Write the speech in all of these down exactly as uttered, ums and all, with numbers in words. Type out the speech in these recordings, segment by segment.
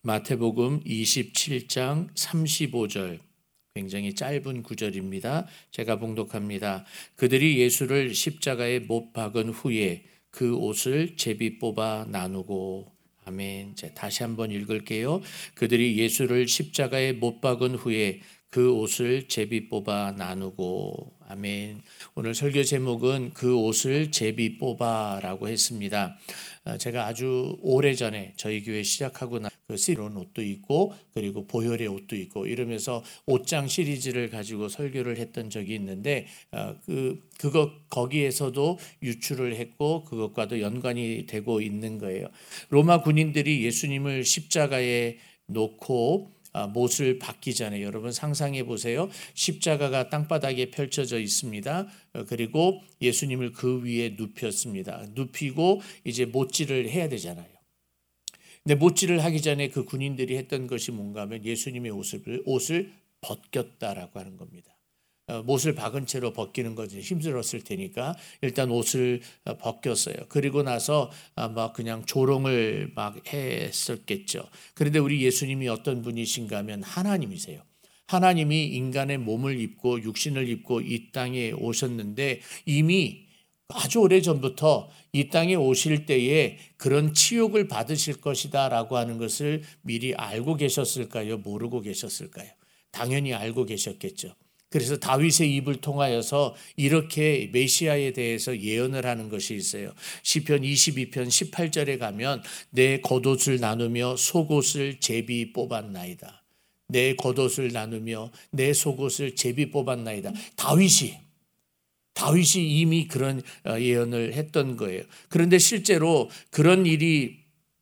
마태복음 이십칠 장 삼십오 절, 굉장히 짧은 구절입니다. 제가 봉독합니다. 그들이 예수를 십자가에 못 박은 후에 그 옷을 제비 뽑아 나누고. 아멘. 다시 한번 읽을게요. 그들이 예수를 십자가에 못 박은 후에 그 옷을 제비 뽑아 나누고. 아멘. 오늘 설교 제목은 그 옷을 제비 뽑아라고 했습니다. 제가 아주 오래전에 저희 교회 시작하고 나 그 시론 옷도 있고 그리고 보혈의 옷도 있고 이러면서 옷장 시리즈를 가지고 설교를 했던 적이 있는데 그 그것 거기에서도 유출을 했고 그것과도 연관이 되고 있는 거예요. 로마 군인들이 예수님을 십자가에 놓고 못을 박기 전에 여러분 상상해 보세요. 십자가가 땅바닥에 펼쳐져 있습니다. 그리고 예수님을 그 위에 눕혔습니다. 눕히고 이제 못질을 해야 되잖아요. 근데 못질을 하기 전에 그 군인들이 했던 것이 뭔가 하면 예수님의 옷을, 옷을 벗겼다라고 하는 겁니다. 못을 박은 채로 벗기는 것이 힘들었을 테니까 일단 옷을 벗겼어요. 그리고 나서 막 그냥 조롱을 막 했었겠죠. 그런데 우리 예수님이 어떤 분이신가 하면 하나님이세요. 하나님이 인간의 몸을 입고 육신을 입고 이 땅에 오셨는데 이미 아주 오래전부터 이 땅에 오실 때에 그런 치욕을 받으실 것이다 라고 하는 것을 미리 알고 계셨을까요? 모르고 계셨을까요? 당연히 알고 계셨겠죠. 그래서 다윗의 입을 통하여서 이렇게 메시아에 대해서 예언을 하는 것이 있어요. 시편 이십이 편 십팔 절에 가면 내 겉옷을 나누며 속옷을 제비 뽑았나이다. 내 겉옷을 나누며 내 속옷을 제비 뽑았나이다. 다윗이 다윗이 이미 그런 예언을 했던 거예요. 그런데 실제로 그런 일이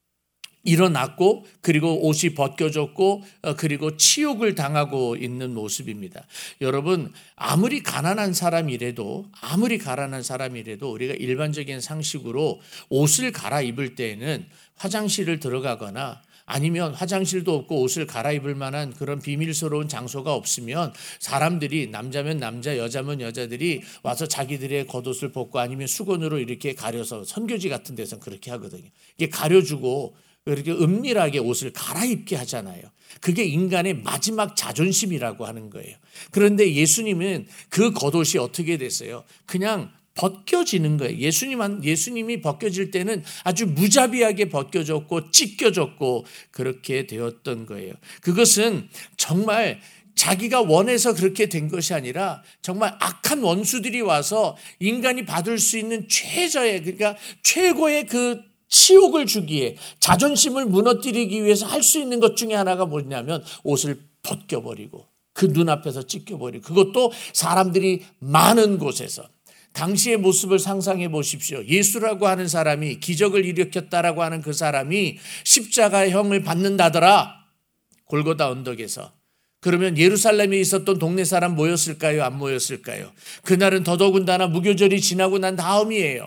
일어났고 그리고 옷이 벗겨졌고 그리고 치욕을 당하고 있는 모습입니다. 여러분 아무리 가난한 사람이라도 아무리 가난한 사람이라도 우리가 일반적인 상식으로 옷을 갈아입을 때에는 화장실을 들어가거나 아니면 화장실도 없고 옷을 갈아입을 만한 그런 비밀스러운 장소가 없으면 사람들이 남자면 남자 여자면 여자들이 와서 자기들의 겉옷을 벗고 아니면 수건으로 이렇게 가려서 선교지 같은 데서 그렇게 하거든요. 이게 가려주고 이렇게 은밀하게 옷을 갈아입게 하잖아요. 그게 인간의 마지막 자존심이라고 하는 거예요. 그런데 예수님은 그 겉옷이 어떻게 됐어요? 그냥 벗겨지는 거예요. 예수님, 예수님이 벗겨질 때는 아주 무자비하게 벗겨졌고 찢겨졌고 그렇게 되었던 거예요. 그것은 정말 자기가 원해서 그렇게 된 것이 아니라 정말 악한 원수들이 와서 인간이 받을 수 있는 최저의 그러니까 최고의 그 치욕을 주기에 자존심을 무너뜨리기 위해서 할 수 있는 것 중에 하나가 뭐냐면 옷을 벗겨버리고 그 눈앞에서 찢겨버리고 그것도 사람들이 많은 곳에서. 당시의 모습을 상상해 보십시오. 예수라고 하는 사람이 기적을 일으켰다라고 하는 그 사람이 십자가형을 받는다더라. 골고다 언덕에서. 그러면 예루살렘에 있었던 동네 사람 모였을까요? 안 모였을까요? 그날은 더더군다나 무교절이 지나고 난 다음이에요.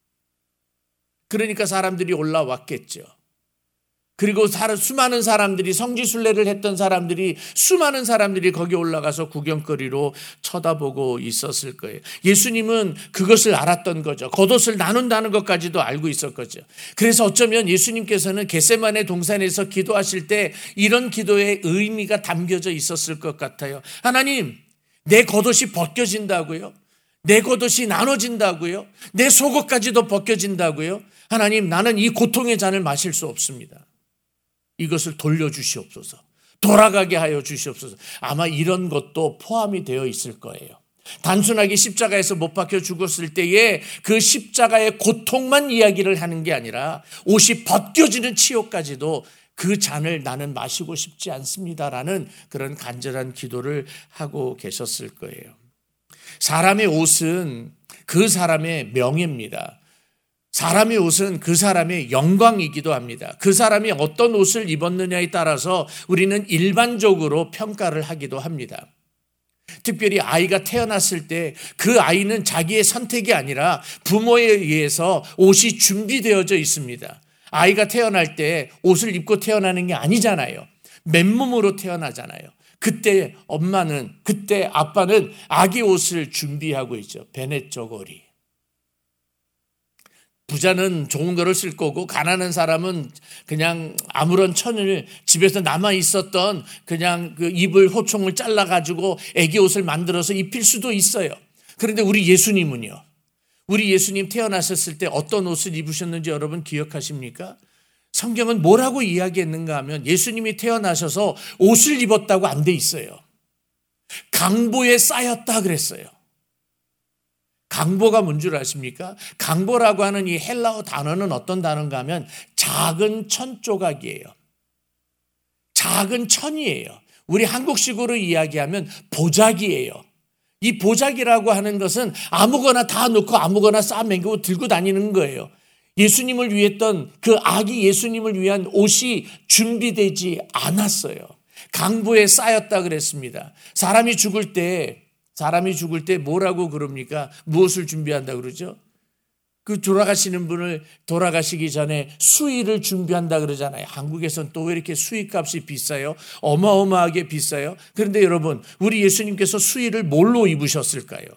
그러니까 사람들이 올라왔겠죠. 그리고 수많은 사람들이 성지순례를 했던 사람들이 수많은 사람들이 거기 올라가서 구경거리로 쳐다보고 있었을 거예요. 예수님은 그것을 알았던 거죠. 겉옷을 나눈다는 것까지도 알고 있었거죠. 그래서 어쩌면 예수님께서는 겟세마네 동산에서 기도하실 때 이런 기도의 의미가 담겨져 있었을 것 같아요. 하나님, 내 겉옷이 벗겨진다고요? 내 겉옷이 나눠진다고요? 내 속옷까지도 벗겨진다고요? 하나님, 나는 이 고통의 잔을 마실 수 없습니다. 이것을 돌려주시옵소서. 돌아가게 하여 주시옵소서. 아마 이런 것도 포함이 되어 있을 거예요. 단순하게 십자가에서 못 박혀 죽었을 때에 그 십자가의 고통만 이야기를 하는 게 아니라 옷이 벗겨지는 치욕까지도 그 잔을 나는 마시고 싶지 않습니다라는 그런 간절한 기도를 하고 계셨을 거예요. 사람의 옷은 그 사람의 명예입니다. 사람의 옷은 그 사람의 영광이기도 합니다. 그 사람이 어떤 옷을 입었느냐에 따라서 우리는 일반적으로 평가를 하기도 합니다. 특별히 아이가 태어났을 때 그 아이는 자기의 선택이 아니라 부모에 의해서 옷이 준비되어져 있습니다. 아이가 태어날 때 옷을 입고 태어나는 게 아니잖아요. 맨몸으로 태어나잖아요. 그때 엄마는, 그때 아빠는 아기 옷을 준비하고 있죠. 베넷 저고리. 부자는 좋은 거를 쓸 거고 가난한 사람은 그냥 아무런 천을 집에서 남아 있었던 그냥 그 입을 호총을 잘라 가지고 애기 옷을 만들어서 입힐 수도 있어요. 그런데 우리 예수님은요. 우리 예수님 태어나셨을 때 어떤 옷을 입으셨는지 여러분 기억하십니까? 성경은 뭐라고 이야기했는가 하면 예수님이 태어나셔서 옷을 입었다고 안 돼 있어요. 강보에 쌓였다 그랬어요. 강보가 뭔 줄 아십니까? 강보라고 하는 이 헬라어 단어는 어떤 단어인가 하면 작은 천 조각이에요. 작은 천이에요. 우리 한국식으로 이야기하면 보자기예요. 이 보자기라고 하는 것은 아무거나 다 놓고 아무거나 싸매고 들고 다니는 거예요. 예수님을 위했던 그 아기 예수님을 위한 옷이 준비되지 않았어요. 강보에 쌓였다 그랬습니다. 사람이 죽을 때 사람이 죽을 때 뭐라고 그럽니까? 무엇을 준비한다 그러죠? 그 돌아가시는 분을 돌아가시기 전에 수의를 준비한다 그러잖아요. 한국에서는 또 왜 이렇게 수의값이 비싸요? 어마어마하게 비싸요. 그런데 여러분, 우리 예수님께서 수의를 뭘로 입으셨을까요?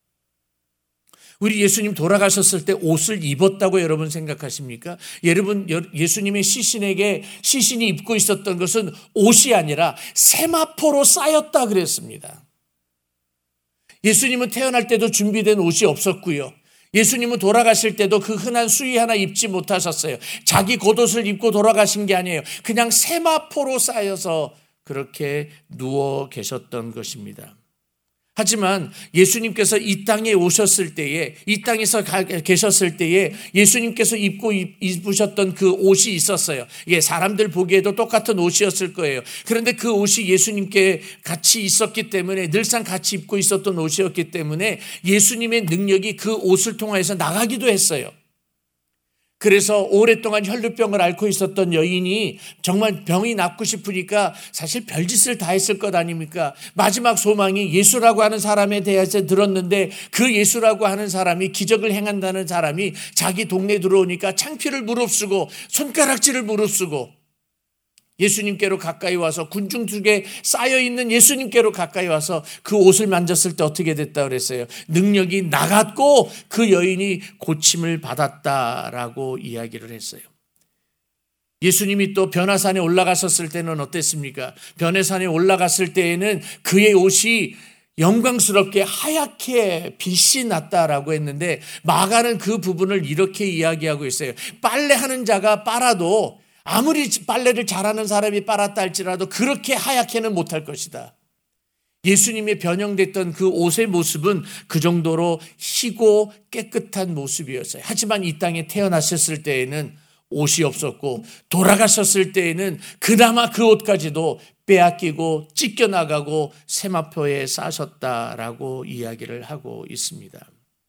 우리 예수님 돌아가셨을 때 옷을 입었다고 여러분 생각하십니까? 여러분, 예수님의 시신에게 시신이 입고 있었던 것은 옷이 아니라 세마포로 쌓였다 그랬습니다. 예수님은 태어날 때도 준비된 옷이 없었고요. 예수님은 돌아가실 때도 그 흔한 수의 하나 입지 못하셨어요. 자기 겉옷을 입고 돌아가신 게 아니에요. 그냥 세마포로 쌓여서 그렇게 누워 계셨던 것입니다. 하지만 예수님께서 이 땅에 오셨을 때에, 이 땅에서 계셨을 때에 예수님께서 입고 입으셨던 그 옷이 있었어요. 예, 사람들 보기에도 똑같은 옷이었을 거예요. 그런데 그 옷이 예수님께 같이 있었기 때문에, 늘상 같이 입고 있었던 옷이었기 때문에 예수님의 능력이 그 옷을 통해서 나가기도 했어요. 그래서 오랫동안 혈루병을 앓고 있었던 여인이 정말 병이 낫고 싶으니까 사실 별짓을 다 했을 것 아닙니까? 마지막 소망이 예수라고 하는 사람에 대해서 들었는데 그 예수라고 하는 사람이 기적을 행한다는 사람이 자기 동네에 들어오니까 창피를 무릅쓰고 손가락질을 무릅쓰고 예수님께로 가까이 와서 군중 속에 쌓여있는 예수님께로 가까이 와서 그 옷을 만졌을 때 어떻게 됐다 그랬어요? 능력이 나갔고 그 여인이 고침을 받았다라고 이야기를 했어요. 예수님이 또 변화산에 올라갔었을 때는 어땠습니까? 변화산에 올라갔을 때에는 그의 옷이 영광스럽게 하얗게 빛이 났다라고 했는데 마가는 그 부분을 이렇게 이야기하고 있어요. 빨래하는 자가 빨아도 아무리 빨래를 잘하는 사람이 빨았다 할지라도 그렇게 하얗게는 못할 것이다. 예수님의 변형됐던 그 옷의 모습은 그 정도로 희고 깨끗한 모습이었어요. 하지만 이 땅에 태어나셨을 때에는 옷이 없었고 돌아가셨을 때에는 그나마 그 옷까지도 빼앗기고 찢겨나가고 세마포에 싸셨다라고 이야기를 하고 있습니다.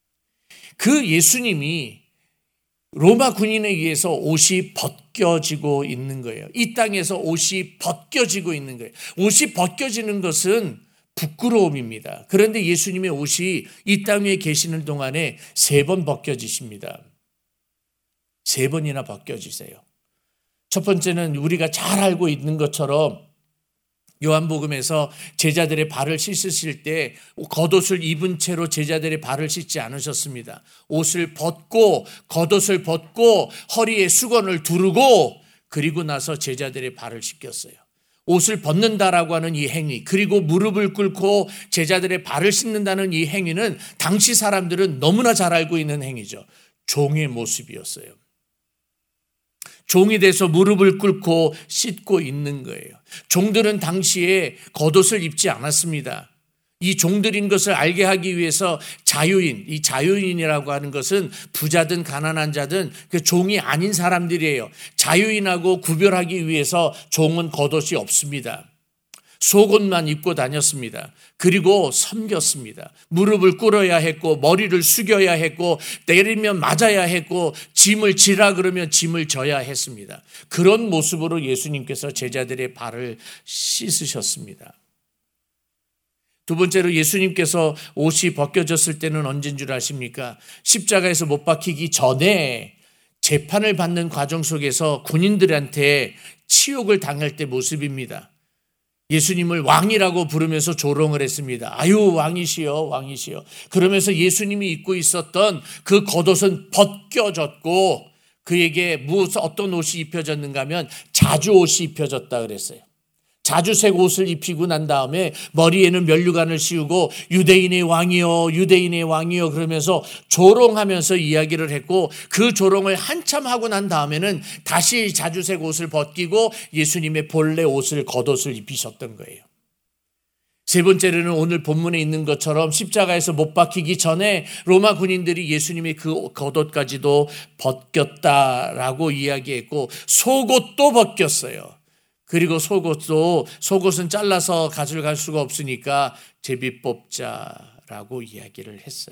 그 예수님이 로마 군인에 의해서 옷이 벗겨지고 있는 거예요. 이 땅에서 옷이 벗겨지고 있는 거예요. 옷이 벗겨지는 것은 부끄러움입니다. 그런데 예수님의 옷이 이 땅 위에 계시는 동안에 세 번 벗겨지십니다. 세 번이나 벗겨지세요. 첫 번째는 우리가 잘 알고 있는 것처럼 요한복음에서 제자들의 발을 씻으실 때 겉옷을 입은 채로 제자들의 발을 씻지 않으셨습니다. 옷을 벗고 겉옷을 벗고 허리에 수건을 두르고 그리고 나서 제자들의 발을 씻겼어요. 옷을 벗는다라고 하는 이 행위, 그리고 무릎을 꿇고 제자들의 발을 씻는다는 이 행위는 당시 사람들은 너무나 잘 알고 있는 행위죠. 종의 모습이었어요. 종이 돼서 무릎을 꿇고 씻고 있는 거예요. 종들은 당시에 겉옷을 입지 않았습니다. 이 종들인 것을 알게 하기 위해서 자유인, 이 자유인이라고 하는 것은 부자든 가난한 자든 그 종이 아닌 사람들이에요. 자유인하고 구별하기 위해서 종은 겉옷이 없습니다. 속옷만 입고 다녔습니다. 그리고 섬겼습니다. 무릎을 꿇어야 했고 머리를 숙여야 했고 때리면 맞아야 했고 짐을 지라 그러면 짐을 져야 했습니다. 그런 모습으로 예수님께서 제자들의 발을 씻으셨습니다. 두 번째로 예수님께서 옷이 벗겨졌을 때는 언제인 줄 아십니까? 십자가에서 못 박히기 전에 재판을 받는 과정 속에서 군인들한테 치욕을 당할 때 모습입니다. 예수님을 왕이라고 부르면서 조롱을 했습니다. 아유, 왕이시여, 왕이시여. 그러면서 예수님이 입고 있었던 그 겉옷은 벗겨졌고 그에게 무슨 어떤 옷이 입혀졌는가 하면 자주옷이 입혀졌다 그랬어요. 자주색 옷을 입히고 난 다음에 머리에는 면류관을 씌우고 유대인의 왕이여, 유대인의 왕이여 그러면서 조롱하면서 이야기를 했고, 그 조롱을 한참 하고 난 다음에는 다시 자주색 옷을 벗기고 예수님의 본래 옷을, 겉옷을 입히셨던 거예요. 세 번째로는 오늘 본문에 있는 것처럼 십자가에서 못 박히기 전에 로마 군인들이 예수님의 그 겉옷까지도 벗겼다라고 이야기했고, 속옷도 벗겼어요. 그리고 속옷도, 속옷은 잘라서 가져갈 수가 없으니까 제비 뽑자라고 이야기를 했어요.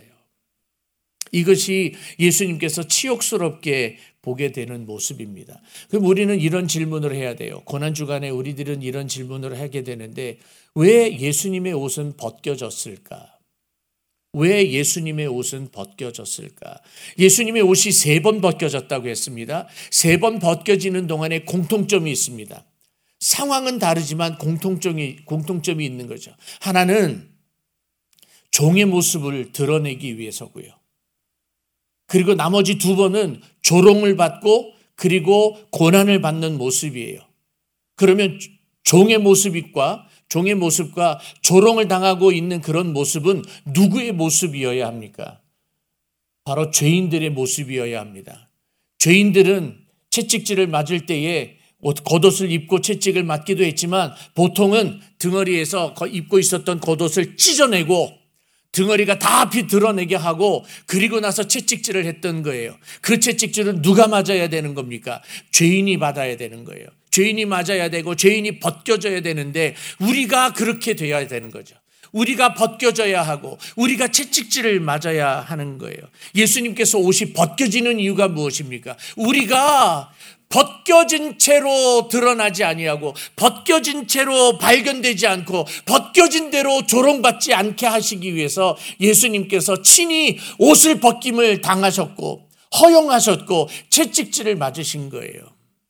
이것이 예수님께서 치욕스럽게 보게 되는 모습입니다. 그럼 우리는 이런 질문을 해야 돼요. 고난주간에 우리들은 이런 질문을 하게 되는데, 왜 예수님의 옷은 벗겨졌을까? 왜 예수님의 옷은 벗겨졌을까? 예수님의 옷이 세 번 벗겨졌다고 했습니다. 세 번 벗겨지는 동안에 공통점이 있습니다. 상황은 다르지만 공통점이, 공통점이 있는 거죠. 하나는 종의 모습을 드러내기 위해서고요. 그리고 나머지 두 번은 조롱을 받고 그리고 고난을 받는 모습이에요. 그러면 종의 모습과 종의 모습과 조롱을 당하고 있는 그런 모습은 누구의 모습이어야 합니까? 바로 죄인들의 모습이어야 합니다. 죄인들은 채찍질을 맞을 때에 겉옷을 입고 채찍을 맞기도 했지만 보통은 등허리에서 입고 있었던 겉옷을 찢어내고 등허리가 다 드러내게 하고 그리고 나서 채찍질을 했던 거예요. 그 채찍질은 누가 맞아야 되는 겁니까? 죄인이 받아야 되는 거예요. 죄인이 맞아야 되고 죄인이 벗겨져야 되는데 우리가 그렇게 돼야 되는 거죠. 우리가 벗겨져야 하고 우리가 채찍질을 맞아야 하는 거예요. 예수님께서 옷이 벗겨지는 이유가 무엇입니까? 우리가 벗겨진 채로 드러나지 아니하고 벗겨진 채로 발견되지 않고 벗겨진 대로 조롱받지 않게 하시기 위해서 예수님께서 친히 옷을 벗김을 당하셨고 허용하셨고 채찍질을 맞으신 거예요.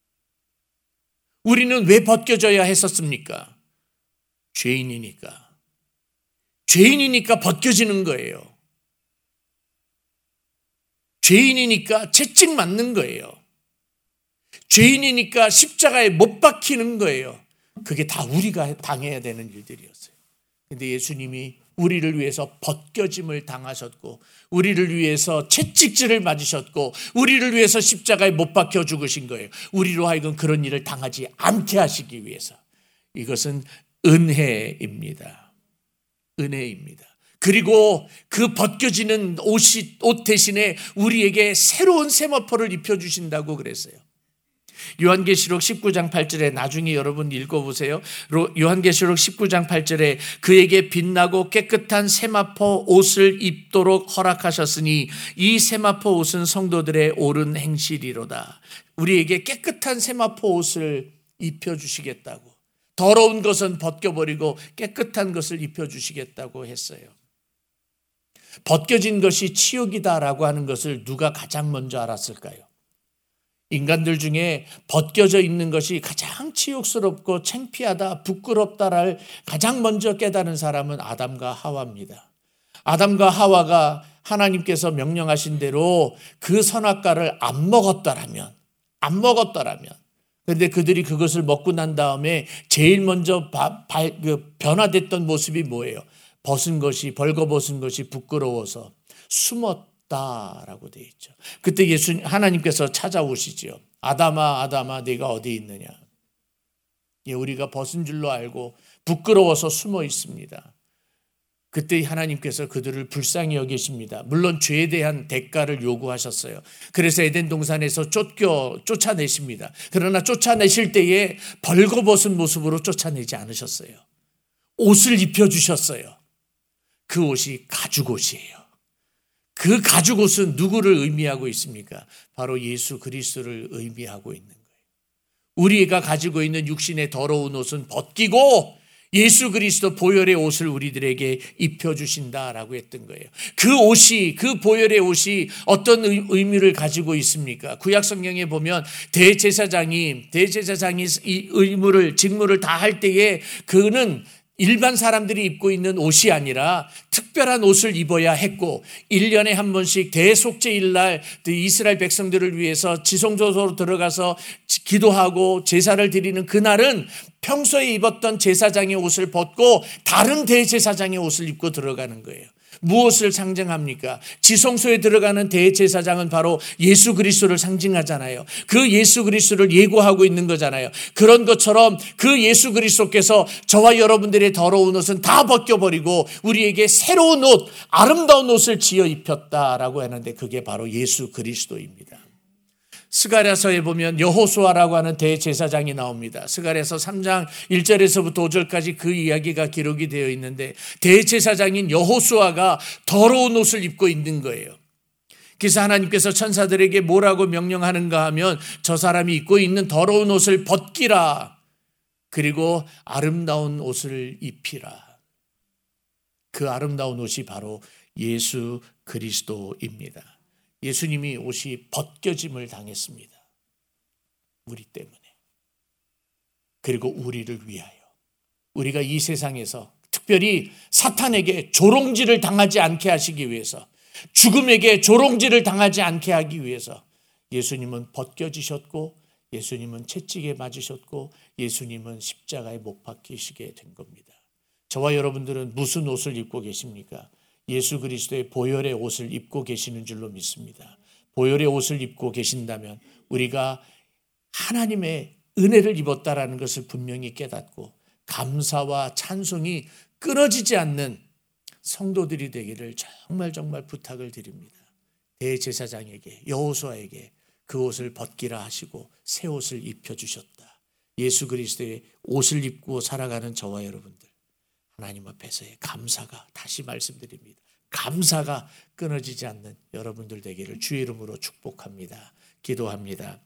우리는 왜 벗겨져야 했었습니까? 죄인이니까. 죄인이니까 벗겨지는 거예요. 죄인이니까 채찍 맞는 거예요. 죄인이니까 십자가에 못 박히는 거예요. 그게 다 우리가 당해야 되는 일들이었어요. 그런데 예수님이 우리를 위해서 벗겨짐을 당하셨고 우리를 위해서 채찍질을 맞으셨고 우리를 위해서 십자가에 못 박혀 죽으신 거예요. 우리로 하여금 그런 일을 당하지 않게 하시기 위해서. 이것은 은혜입니다. 은혜입니다. 그리고 그 벗겨지는 옷이, 옷 대신에 우리에게 새로운 세마포를 입혀주신다고 그랬어요. 요한계시록 십구 장 팔 절에 나중에 여러분 읽어보세요. 요한계시록 십구 장 팔 절에 그에게 빛나고 깨끗한 세마포 옷을 입도록 허락하셨으니 이 세마포 옷은 성도들의 옳은 행실이로다. 우리에게 깨끗한 세마포 옷을 입혀주시겠다고, 더러운 것은 벗겨버리고 깨끗한 것을 입혀주시겠다고 했어요. 벗겨진 것이 치욕이다라고 하는 것을 누가 가장 먼저 알았을까요? 인간들 중에 벗겨져 있는 것이 가장 치욕스럽고 창피하다, 부끄럽다를 가장 먼저 깨달은 사람은 아담과 하와입니다. 아담과 하와가 하나님께서 명령하신 대로 그 선악과를 안 먹었더라면, 안 먹었더라면, 그런데 그들이 그것을 먹고 난 다음에 제일 먼저 바, 바, 그 변화됐던 모습이 뭐예요? 벗은 것이, 벌거벗은 것이 부끄러워서 숨었다라고 되어 있죠. 그때 예수 하나님께서 찾아오시죠. 아담아, 아담아, 네가 어디 있느냐? 예, 우리가 벗은 줄로 알고 부끄러워서 숨어 있습니다. 그때 하나님께서 그들을 불쌍히 여기십니다. 물론 죄에 대한 대가를 요구하셨어요. 그래서 에덴 동산에서 쫓겨 쫓아내십니다. 그러나 쫓아내실 때에 벌거벗은 모습으로 쫓아내지 않으셨어요. 옷을 입혀주셨어요. 그 옷이 가죽옷이에요. 그 가죽옷은 누구를 의미하고 있습니까? 바로 예수 그리스도를 의미하고 있는 거예요. 우리가 가지고 있는 육신의 더러운 옷은 벗기고 예수 그리스도 보혈의 옷을 우리들에게 입혀주신다라고 했던 거예요. 그 옷이, 그 보혈의 옷이 어떤 의미를 가지고 있습니까? 구약 성경에 보면 대제사장이 대제사장이 이 의무를 직무를 다 할 때에 그는 일반 사람들이 입고 있는 옷이 아니라 특별한 옷을 입어야 했고, 일 년에 한 번씩 대속죄일 날 이스라엘 백성들을 위해서 지성소로 들어가서 기도하고 제사를 드리는 그날은 평소에 입었던 제사장의 옷을 벗고 다른 대제사장의 옷을 입고 들어가는 거예요. 무엇을 상징합니까? 지성소에 들어가는 대제사장은 바로 예수 그리스도를 상징하잖아요. 그 예수 그리스도를 예고하고 있는 거잖아요. 그런 것처럼 그 예수 그리스도께서 저와 여러분들의 더러운 옷은 다 벗겨버리고 우리에게 새로운 옷, 아름다운 옷을 지어 입혔다라고 하는데 그게 바로 예수 그리스도입니다. 스가랴서에 보면 여호수아라고 하는 대제사장이 나옵니다. 스가랴서 삼 장 일 절에서부터 오 절까지 그 이야기가 기록이 되어 있는데 대제사장인 여호수아가 더러운 옷을 입고 있는 거예요. 그래서 하나님께서 천사들에게 뭐라고 명령하는가 하면 저 사람이 입고 있는 더러운 옷을 벗기라. 그리고 아름다운 옷을 입히라. 그 아름다운 옷이 바로 예수 그리스도입니다. 예수님이 옷이 벗겨짐을 당했습니다. 우리 때문에. 그리고 우리를 위하여. 우리가 이 세상에서 특별히 사탄에게 조롱질을 당하지 않게 하시기 위해서, 죽음에게 조롱질을 당하지 않게 하기 위해서 예수님은 벗겨지셨고, 예수님은 채찍에 맞으셨고, 예수님은 십자가에 못 박히시게 된 겁니다. 저와 여러분들은 무슨 옷을 입고 계십니까? 예수 그리스도의 보혈의 옷을 입고 계시는 줄로 믿습니다. 보혈의 옷을 입고 계신다면 우리가 하나님의 은혜를 입었다라는 것을 분명히 깨닫고 감사와 찬송이 끊어지지 않는 성도들이 되기를 정말 정말 부탁을 드립니다. 대제사장에게, 여호수아에게 그 옷을 벗기라 하시고 새 옷을 입혀주셨다. 예수 그리스도의 옷을 입고 살아가는 저와 여러분들, 하나님 앞에서의 감사가, 다시 말씀드립니다, 감사가 끊어지지 않는 여러분들 되기를 주의 이름으로 축복합니다. 기도합니다.